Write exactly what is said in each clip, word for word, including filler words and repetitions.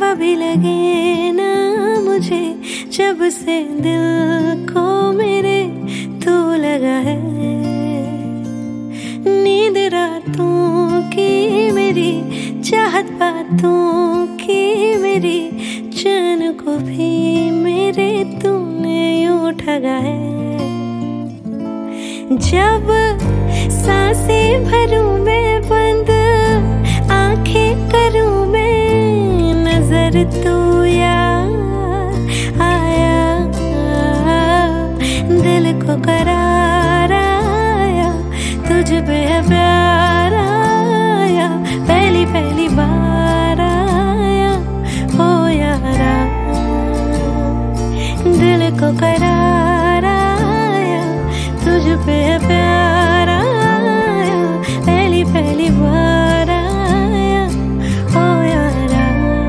दफा भी लगे ना मुझे, जब से दिल को मेरे तू लगा है। नींद रातों की मेरी, चाहत बातों की मेरी, चैन को भी मेरे तूने यूं ठगा है। जब सांसें भरूं मैं बंद, आंखें करूं मैं, नजर तू याद आया, दिल को करार आया, तुझ पे प्यार आया, पहली पहली बार आया हो यारा। दिल को करार आया, तुझ पे प्यार आया, पहली पहली बार आया हो यारा।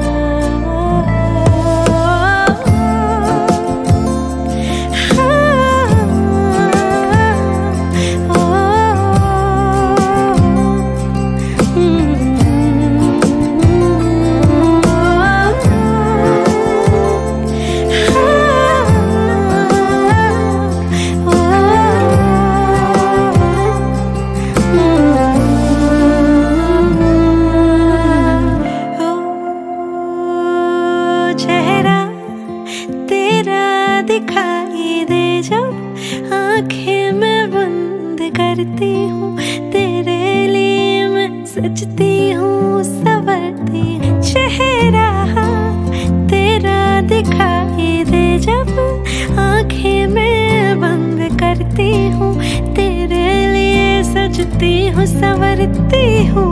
दिखाई दे जब आंखें मैं बंद करती हूँ, तेरे लिए मैं सजती हूँ, संवरती हूँ। चेहरा तेरा दिखाई दे जब आंखें मैं बंद करती हूँ, तेरे लिए सजती हूँ, संवरती हूँ।